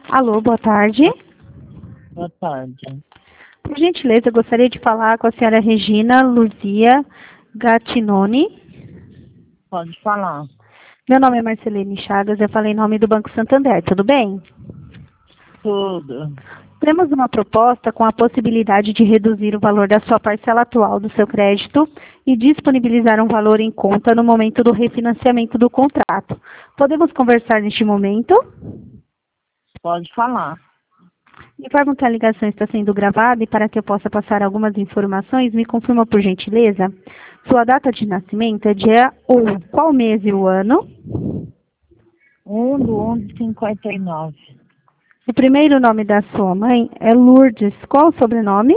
Alô, boa tarde. Boa tarde. Por gentileza, eu gostaria de falar com a senhora Regina Luzia Gattinoni. Pode falar. Meu nome é Marcelene Chagas, eu falei em nome do Banco Santander, tudo bem? Tudo. Temos uma proposta com a possibilidade de reduzir o valor da sua parcela atual do seu crédito e disponibilizar um valor em conta no momento do refinanciamento do contrato. Podemos conversar neste momento? Pode falar. Informo que a ligação está sendo gravada e para que eu possa passar algumas informações, me confirma por gentileza. Sua data de nascimento é dia 1. Qual mês e o ano? 1/11/59. O primeiro nome da sua mãe é Lourdes. Qual o sobrenome?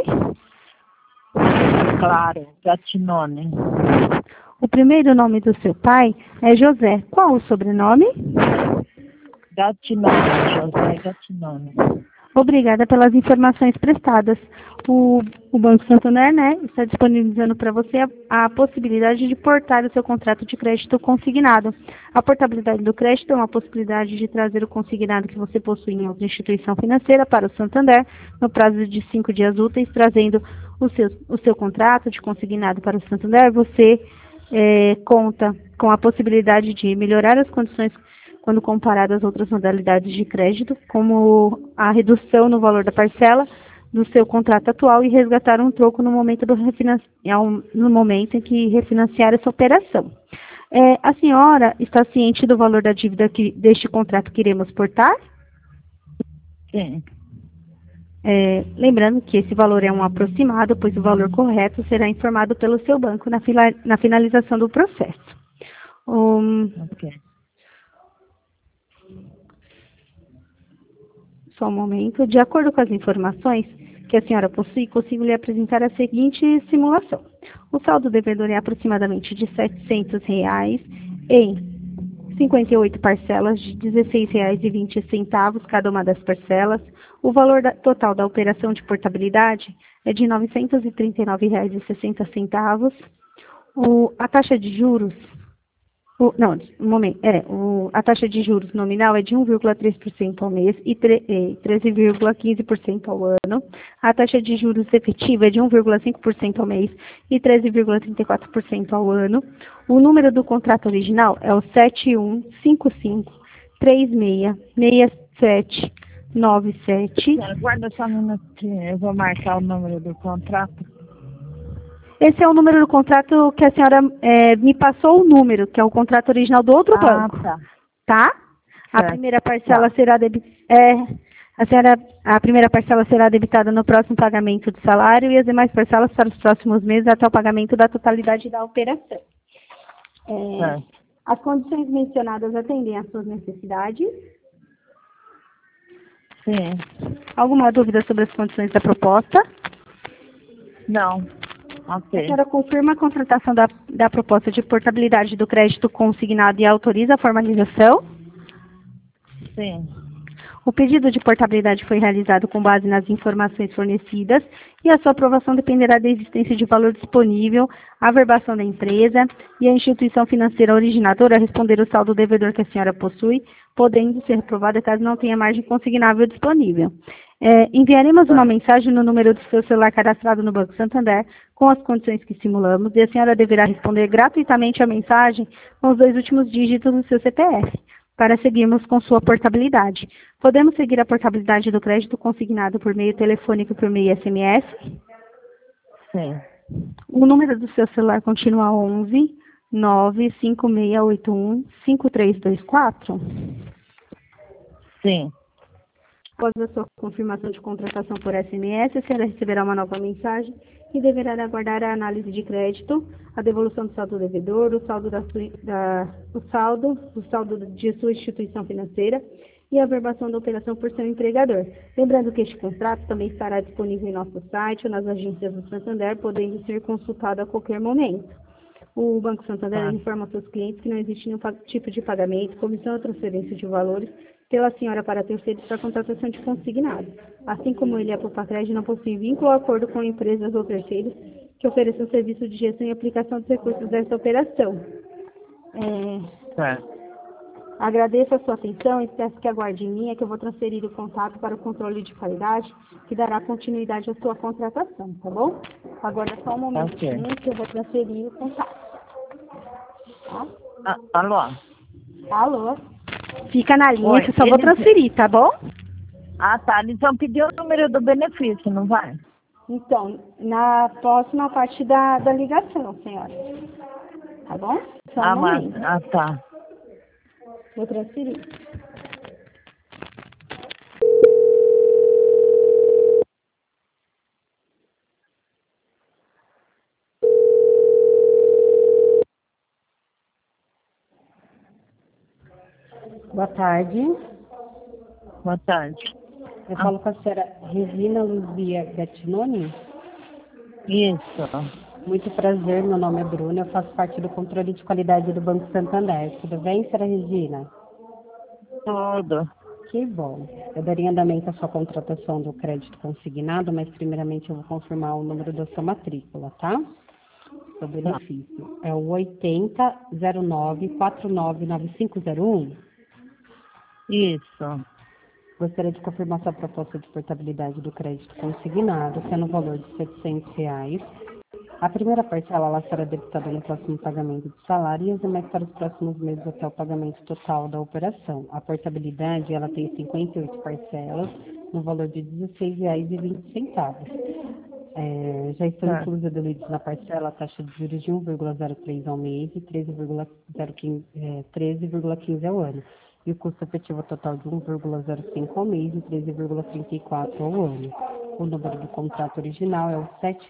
Claro, Gattinoni. O primeiro nome do seu pai é José. Qual o sobrenome? Gattinoni, José Gattinoni. Obrigada pelas informações prestadas. O Banco Santander, está disponibilizando para você a possibilidade de portar o seu contrato de crédito consignado. A portabilidade do crédito é uma possibilidade de trazer o consignado que você possui em outra instituição financeira para o Santander, no prazo de 5 dias úteis, trazendo o seu contrato de consignado para o Santander. Você conta com a possibilidade de melhorar as condições quando comparado às outras modalidades de crédito, como a redução no valor da parcela do seu contrato atual e resgatar um troco no momento em que refinanciar essa operação. A senhora está ciente do valor da dívida deste contrato que iremos portar? Sim. Lembrando que esse valor é um aproximado, pois o valor correto será informado pelo seu banco na finalização do processo. Ok. Só um momento. De acordo com as informações que a senhora possui, consigo lhe apresentar a seguinte simulação. O saldo devedor é aproximadamente de R$ 700 em 58 parcelas de R$ 16,20 cada uma das parcelas. O valor total da operação de portabilidade é de R$ 939,60. A taxa de juros a taxa de juros nominal é de 1,3% ao mês e 13,15% ao ano. A taxa de juros efetiva é de 1,5% ao mês e 13,34% ao ano. O número do contrato original é o 7155366797. Aguarda só um minutinho, eu vou marcar o número do contrato. Esse é o número do contrato que a senhora me passou o número, que é o contrato original do outro banco. Tá? A primeira parcela será a primeira parcela será debitada no próximo pagamento do salário e as demais parcelas para os próximos meses até o pagamento da totalidade da operação. As condições mencionadas atendem às suas necessidades? Sim. Alguma dúvida sobre as condições da proposta? Não. Ok. A senhora confirma a contratação da proposta de portabilidade do crédito consignado e autoriza a formalização? Sim. O pedido de portabilidade foi realizado com base nas informações fornecidas e a sua aprovação dependerá da existência de valor disponível, a averbação da empresa e a instituição financeira originadora responder o saldo devedor que a senhora possui, podendo ser reprovada caso não tenha margem consignável disponível. Enviaremos uma mensagem no número do seu celular cadastrado no Banco Santander com as condições que simulamos e a senhora deverá responder gratuitamente a mensagem com os 2 últimos dígitos do seu CPF, para seguirmos com sua portabilidade. Podemos seguir a portabilidade do crédito consignado por meio telefônico e por meio SMS? Sim. O número do seu celular continua 11 95681 5324? Sim. Após a sua confirmação de contratação por SMS, a senhora receberá uma nova mensagem e deverá aguardar a análise de crédito, a devolução do saldo devedor, o saldo de sua instituição financeira e a averbação da operação por seu empregador. Lembrando que este contrato também estará disponível em nosso site ou nas agências do Santander, podendo ser consultado a qualquer momento. O Banco Santander informa aos seus clientes que não existe nenhum tipo de pagamento, comissão ou transferência de valores pela senhora para terceiros para contratação de consignado. Assim como ele, a Popacred, não possui vínculo ou acordo com empresas ou terceiros que ofereçam serviço de gestão e aplicação dos recursos dessa operação. Agradeço a sua atenção e peço que aguarde em linha que eu vou transferir o contato para o controle de qualidade, que dará continuidade à sua contratação, tá bom? Agora só um momentinho que eu vou transferir o contato. Tá? Alô? Alô? Fica na linha Oi, que eu só vou transferir, tá bom? Tá. Eles vão pedir o número do benefício, não vai? Então, na próxima parte da ligação, senhora. Tá bom? Só um momento. Tá. Vou transferir. Boa tarde. Boa tarde. Eu falo com a senhora Regina Luzia Gattinoni. Isso. Muito prazer, meu nome é Bruna, eu faço parte do controle de qualidade do Banco Santander. Tudo bem, senhora Regina? Tudo. Que bom. Eu daria andamento à sua contratação do crédito consignado, mas primeiramente eu vou confirmar o número da sua matrícula, tá? Seu benefício. É o 8009499501. Isso. Gostaria de confirmar sua proposta de portabilidade do crédito consignado, que é no valor de R$ 700. A primeira parcela ela será debitada no próximo pagamento de salário e as demais para os próximos meses até o pagamento total da operação. A portabilidade ela tem 58 parcelas no valor de R$ 16,20. Já estão inclusos diluídos na parcela a taxa de juros de 1,03 ao mês e 13,15 ao ano. E o custo efetivo total de 1,05 ao mês e 13,34 ao ano. O número do contrato original é o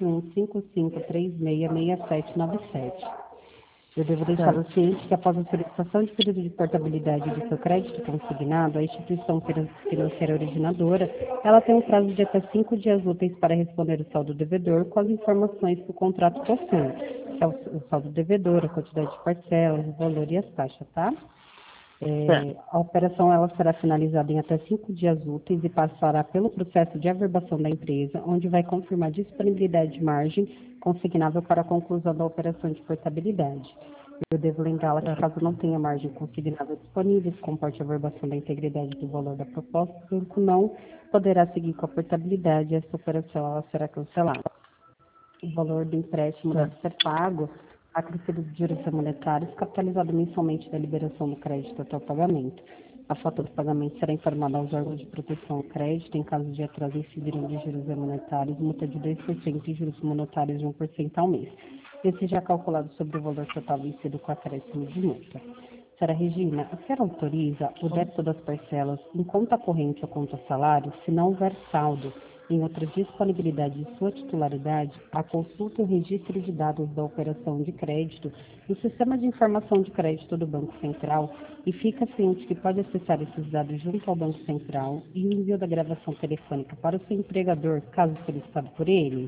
7155366797. Eu devo deixar o ciente que após a solicitação de período de portabilidade do seu crédito consignado, a instituição financeira originadora, ela tem um prazo de até 5 dias úteis para responder o saldo devedor com as informações que o contrato possui, que é o saldo devedor, a quantidade de parcelas, o valor e as taxas, tá? A operação ela será finalizada em até 5 dias úteis e passará pelo processo de averbação da empresa, onde vai confirmar a disponibilidade de margem consignável para a conclusão da operação de portabilidade. Eu devo lembrá-la que caso não tenha margem consignável disponível, se comporte a averbação da integridade do valor da proposta, o banco não poderá seguir com a portabilidade e essa operação ela será cancelada. O valor do empréstimo deve ser pago acrescido de juros monetários, capitalizado mensalmente da liberação do crédito até o pagamento. A falta do pagamento será informada aos órgãos de proteção ao crédito. Em caso de atraso, incidirão de juros monetários, multa de 2% e juros monetários de 1% ao mês. Esse já é calculado sobre o valor total vencido com acréscimo de multa. Senhora Regina, a senhora autoriza o débito das parcelas em conta corrente ou conta salário, se não houver saldo em outra disponibilidade de sua titularidade, a consulta e o registro de dados da operação de crédito no Sistema de Informação de Crédito do Banco Central e fica ciente que pode acessar esses dados junto ao Banco Central e o envio da gravação telefônica para o seu empregador, caso solicitado por ele?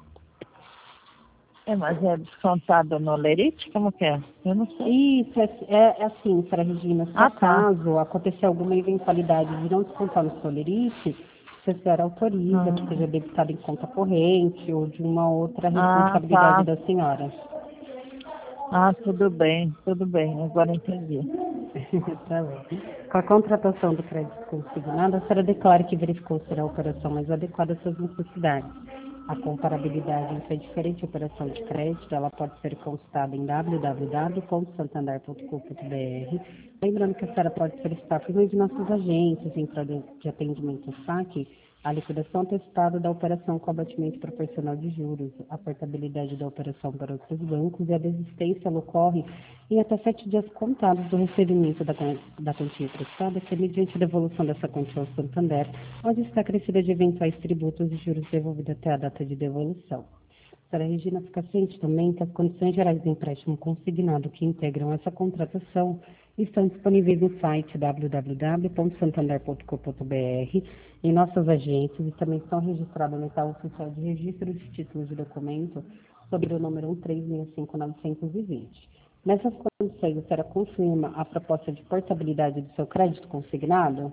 Mas é descontado no lerite? Como que é? Eu não sei. Isso, é assim, senhora Regina, se acaso acontecer alguma eventualidade de não descontar no seu lerite, se a senhora autoriza que seja debitado em conta corrente ou de uma outra responsabilidade da senhora. Tudo bem, agora entendi. Tá bom. Com a contratação do crédito consignado, a senhora declara que verificou ser a operação mais adequada às suas necessidades. A comparabilidade entre a diferente operação de crédito, ela pode ser consultada em www.santander.com.br. Lembrando que a senhora pode solicitar por meio de nossas agências, entrada de atendimento saque, a liquidação antecipada da operação com abatimento proporcional de juros, a portabilidade da operação para outros bancos e a desistência ela ocorre em até 7 dias contados do recebimento da quantia emprestada, que é mediante a devolução dessa quantia ao Santander, onde está acrescida de eventuais tributos e juros devolvidos até a data de devolução. A senhora Regina fica ciente também que as condições gerais do empréstimo consignado que integram essa contratação estão disponíveis no site www.santander.com.br, em nossas agências e também estão registradas no Itaú Oficial de Registro de Títulos de Documento sobre o número 1365920. Nessas condições, a senhora confirma a proposta de portabilidade do seu crédito consignado?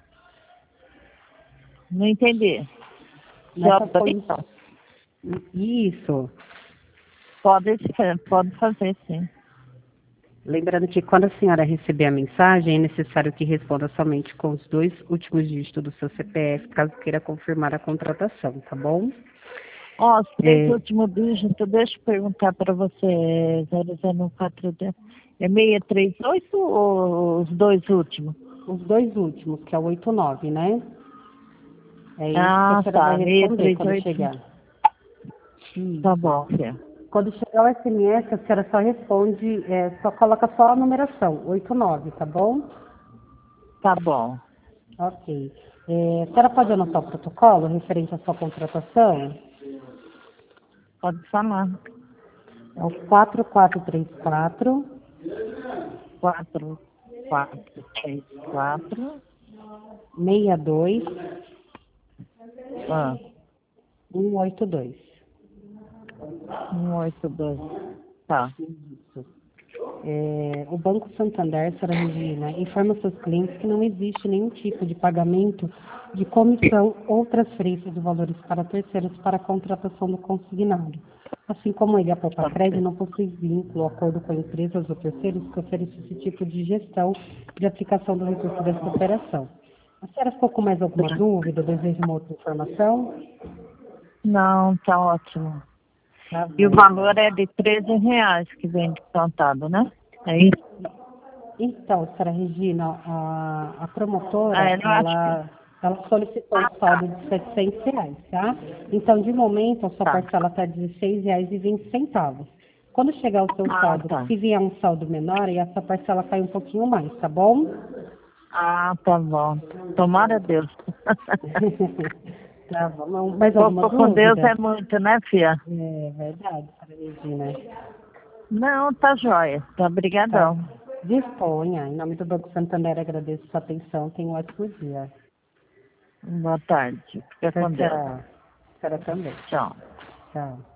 Não entendi. Nessas condições. Isso. Pode fazer, sim. Lembrando que quando a senhora receber a mensagem, é necessário que responda somente com os 2 últimos dígitos do seu CPF, caso queira confirmar a contratação, tá bom? Ó, os 3 últimos dígitos, deixa eu perguntar para você, 0042, é 638 ou os 2 últimos? Os 2 últimos, que é o 89, né? É isso que Ah, a senhora tá, vai responder quando 638. chegar. Tá bom, filha. Quando chegar o SMS, a senhora só responde, só coloca só a numeração, 89, tá bom? Tá bom. Ok. A senhora pode anotar o protocolo referente à sua contratação? Pode falar. É o 4434 4, 4, 3, 4. 62 Ah, 182. 182. Tá. O Banco Santander, senhora Regina, informa seus clientes que não existe nenhum tipo de pagamento de comissão ou transferência de valores para terceiros para a contratação do consignado. Assim como ele, a Poupa-Crédito, não possui vínculo ou acordo com empresas ou terceiros que ofereçam esse tipo de gestão de aplicação do recurso dessa operação. A senhora ficou com mais alguma dúvida? Deseja uma outra informação? Não, tá ótimo. Tá E o bom. valor é de R$ 13 que vem descontado, né? É isso? Então, senhora Regina, a promotora, Ah, eu não acho que... ela solicitou um saldo de R$ 700, tá? Então, de momento, a sua Tá. parcela está de R$ 16,20. Quando chegar o seu saldo, Tá. se vier um saldo menor, aí a sua parcela cai um pouquinho mais, tá bom? Ah, tá bom. Tomara Deus. Tá bom. Mais alguma Pouco com Deus dúvida? é muito, né, filha? É verdade, senhora Regina. Não, tá jóia. Tá, Tá. brigadão. Disponha. Em nome do Banco Santander, agradeço sua atenção. Tenha um ótimo dia. Boa tarde. Fica Tchau, com Deus. tchau. A senhora também. Tchau. Tchau.